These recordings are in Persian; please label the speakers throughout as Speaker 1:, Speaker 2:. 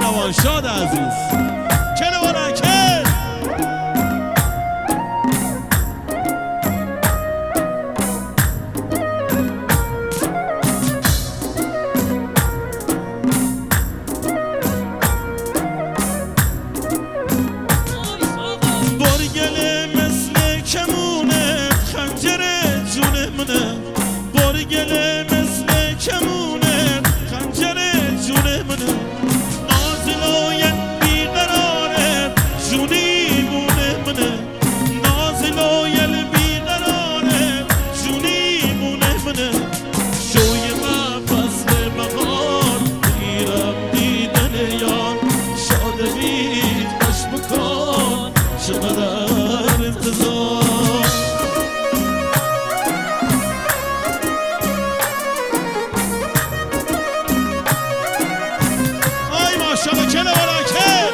Speaker 1: جوان شاد عزیز کلوانکه
Speaker 2: بارگله مثل کمونه خنجر جونه منه بارگله مثل کمونه خنجر جونه منه نازلای بیقراره جونی مونه منه نازلای بیقراره جونی مونه منه شوی ما فصل بهار میرم دیدن یار شاد بید باش بکن چقدر انتظار
Speaker 1: آی ماشاءالله کلوانکه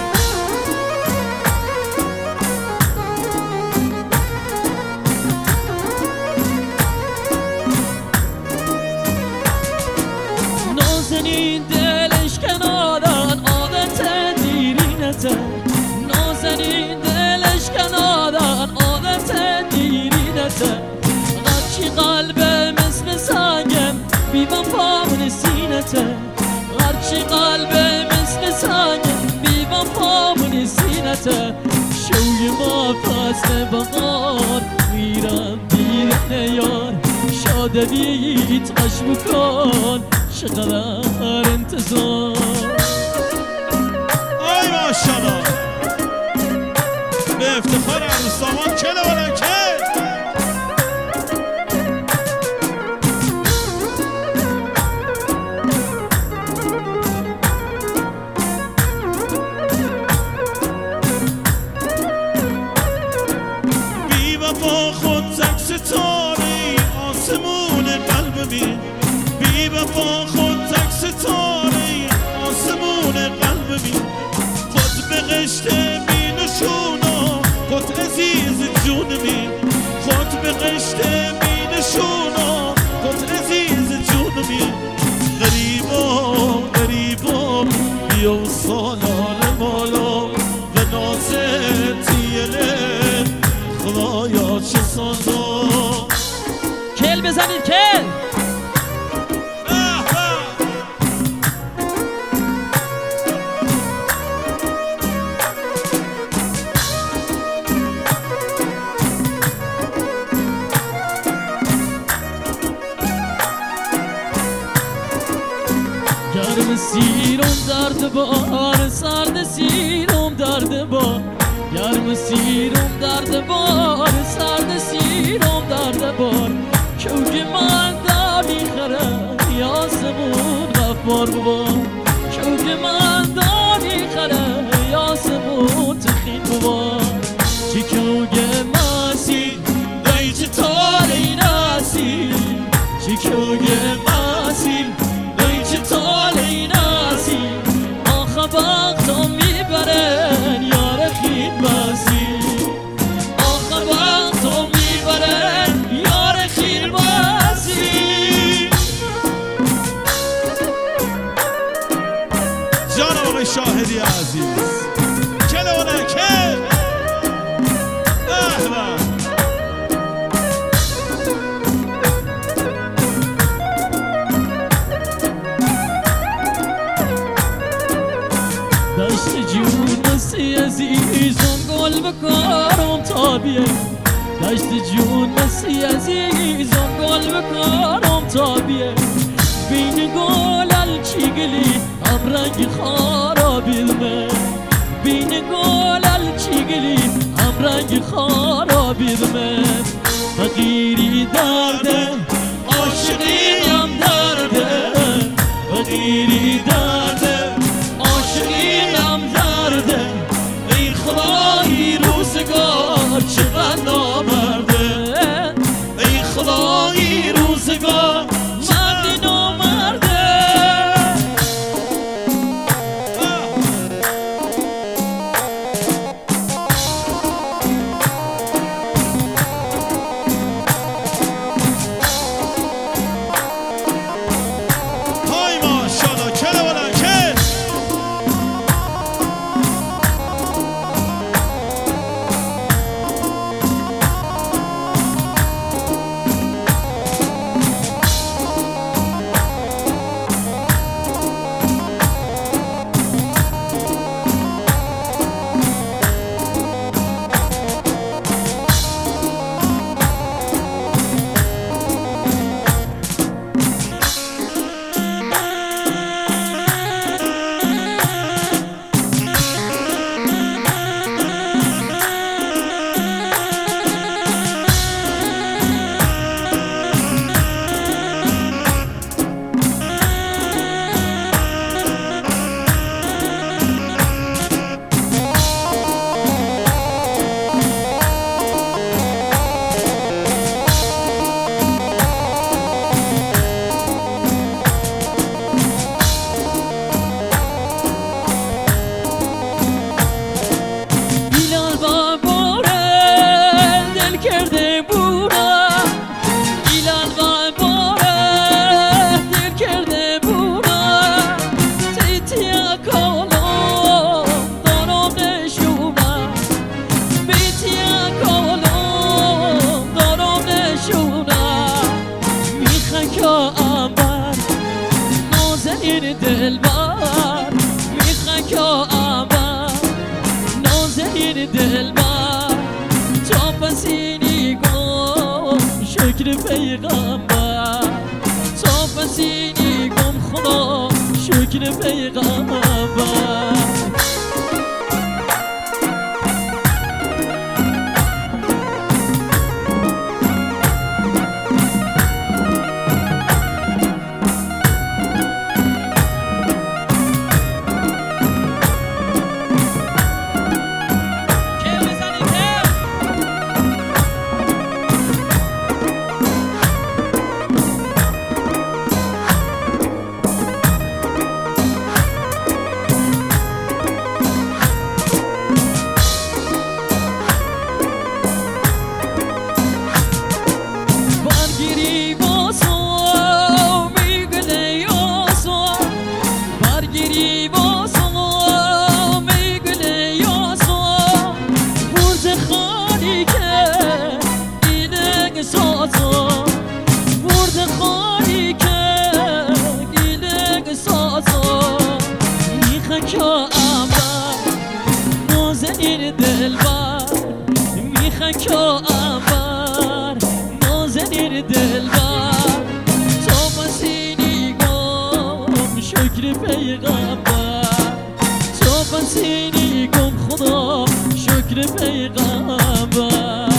Speaker 3: نازنین دلش کنادن عادت دیرینته نازنین دلش کنادن عادت دیرینته غرچی قلبه مثل سنگم بی وفامون سینته غرچی قلبه مثل سنگم بی وفامون سینته شوی ما فصل بهار میرم دیدن یار شاد بیت قش بکن چقدر انتظار
Speaker 1: آی ماشاءالله به افتخار عروس داماد کلوانکه
Speaker 2: بی وفا خود تک ستاره آسمون قلبمی بی وفا خود تک ستاره آسمون قلبمی خود به قشت بی نشونا خود عزیز جونمی خود به قشت بی نشونا خود عزیز جونمی غریبا غریبا بیا و سالار مالا و نازتیله خدایا چه سازا
Speaker 3: کل بزنید کل گرم سیرم درد بار سرد سیرم درد بار گرم سیرم درد بار سرد سیرم درد بار چوک من داری خره یاسمون غفار ببار چوک من داری خره یاسمون تخین ببار چی چوک ماسی دیچ تالی ناسی چی چوک ماسی دیچ تالی ناسی آخه وقتم میبرن یار خید باسی آخه وقتم میبرن یار خید باسی
Speaker 1: جان آقای شاهدی عزیز کلوانکه به به
Speaker 3: دشت جون مسی عزیزم گل بکارم تابیه دشت جون مسی عزیزم گل بکارم تابیه بین گل الچیگلی هم رنگ خارابیدمه بین گل الچیگلی هم رنگ خارابیدمه فقیری درده عاشقی هم درده فقیری درده عاشقینم درده ای خدایی روزگار چقدر نامرده ای خدایی روزگار مردی نامرده
Speaker 1: های ماشاءالله کلوانکه
Speaker 3: پیغمبر تا بسینی گم خدا شکر پیغمبر پیغمبر تو بسینی گم خدا شکر پیغمبر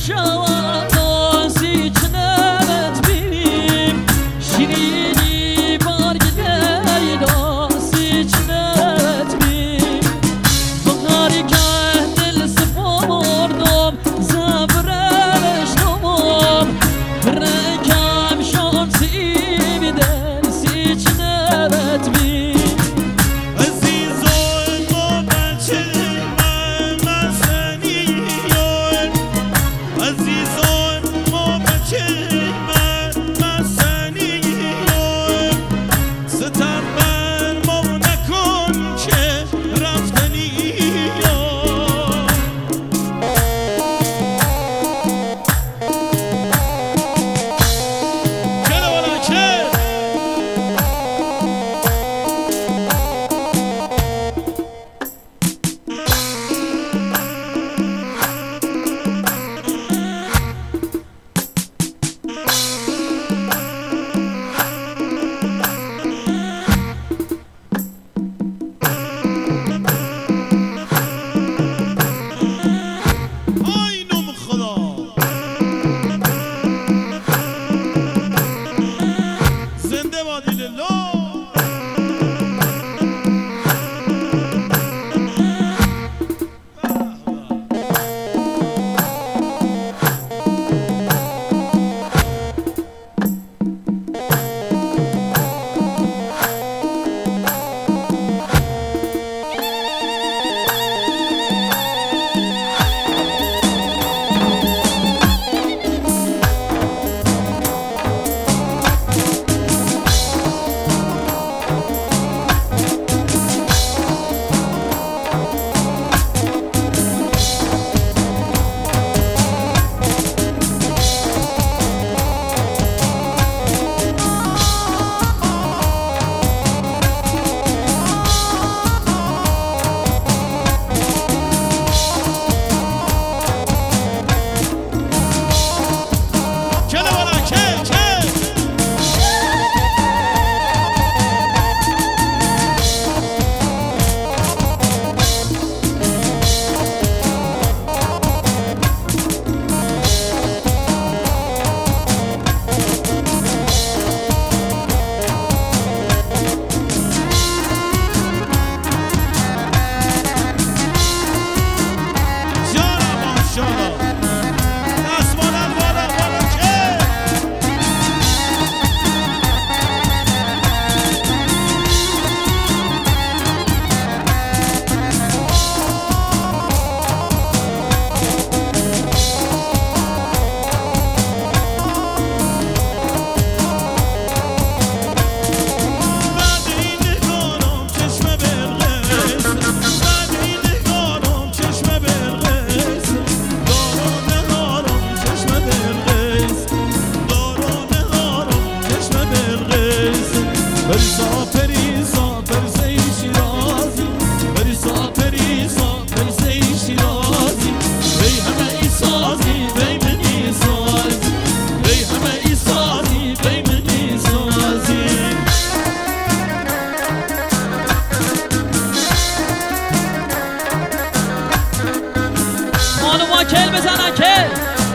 Speaker 3: کل بزنن کل.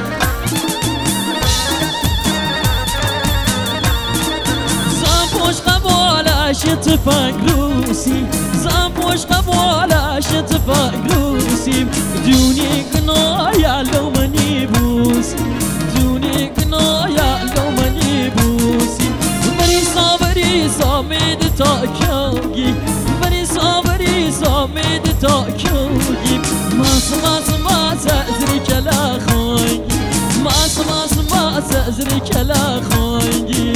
Speaker 3: زن پشت قبالش تفنگ روسی، زن پشت قبالش تفنگ روسیم. دونی گناه لومنی بوس، دونی گناه لومنی بوسی. بری سامید تا کیوگی، بری سامید تا کیوگی. ماس ازری کلا خونگی، ماس ازری کلا خونگی.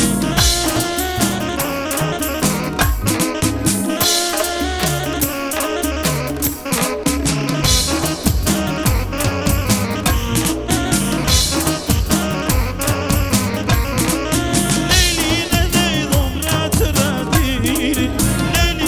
Speaker 2: لیلی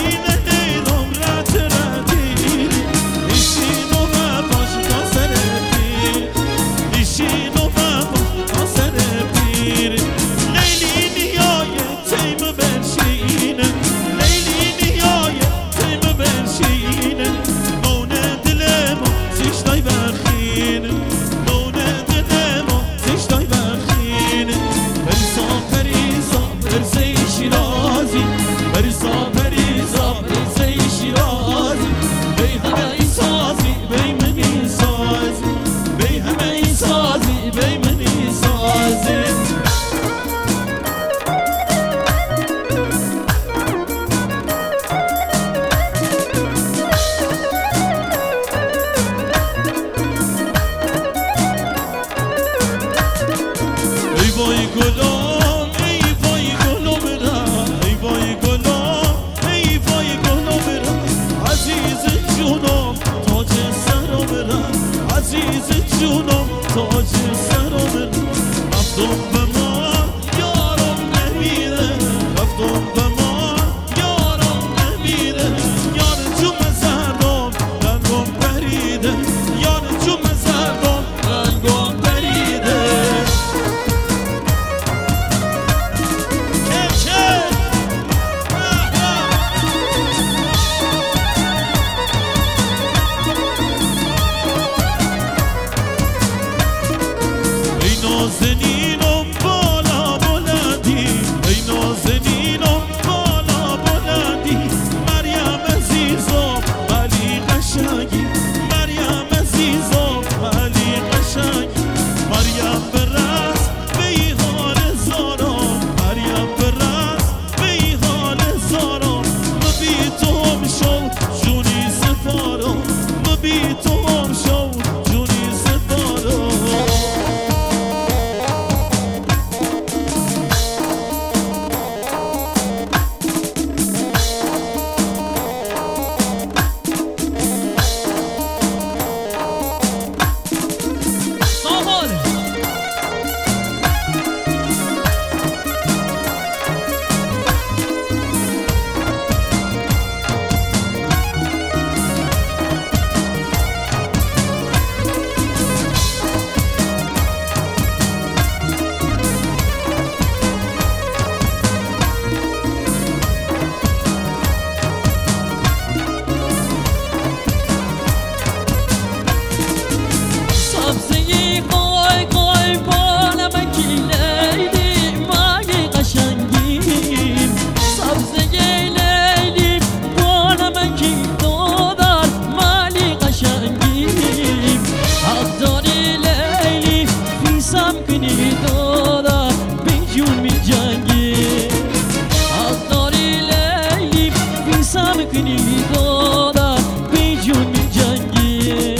Speaker 3: کنی دادن بی جون می جنگی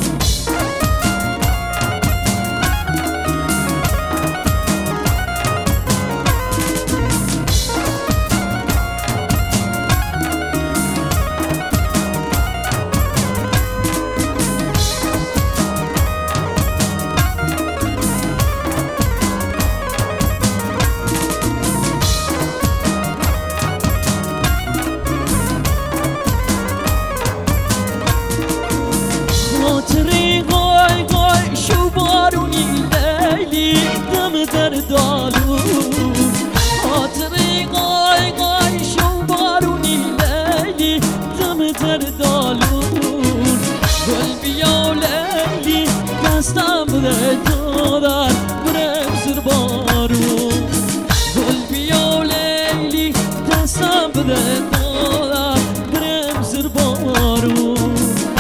Speaker 3: خاطری گای گای شو بارونی لیلی دم در دالون خاطری گای گای شو بارونی لیلی دم در دالون گل بیا لیلی دستم بده دادن برم زیر بارون گل بیا لیلی دستم بده دادن برم زیر بارون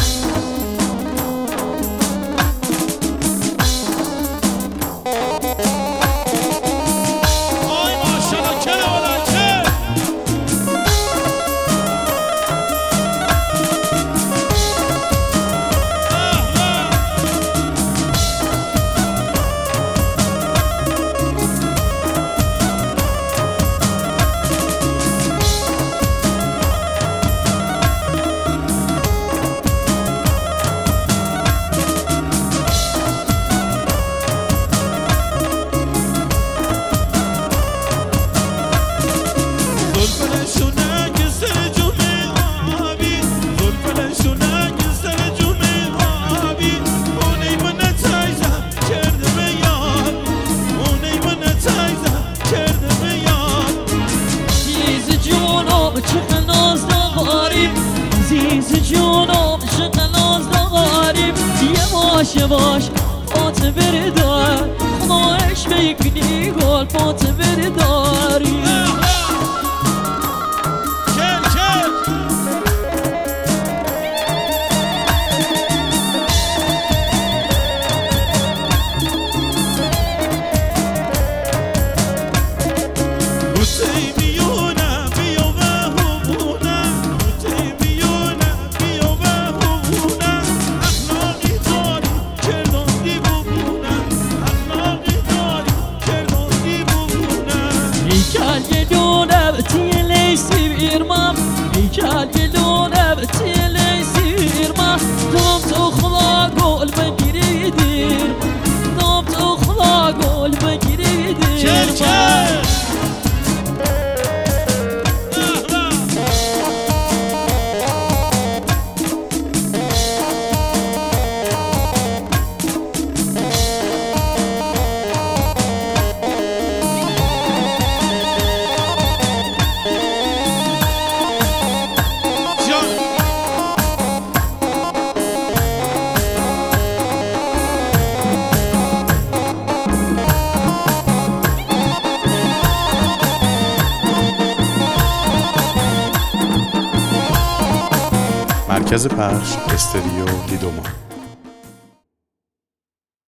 Speaker 1: آی ماشاءالله کله ولا کل
Speaker 3: عزیز جونم عشق ناز داریم یواش یواش پات بردار خواهش میکنی گل پات برداری
Speaker 1: کل کل
Speaker 3: كان يلونه بتيلي سير ما دومت اخلاق والبقري يدير دومت اخلاق والبقري يدير
Speaker 4: مرکز پخش استریو لیدوما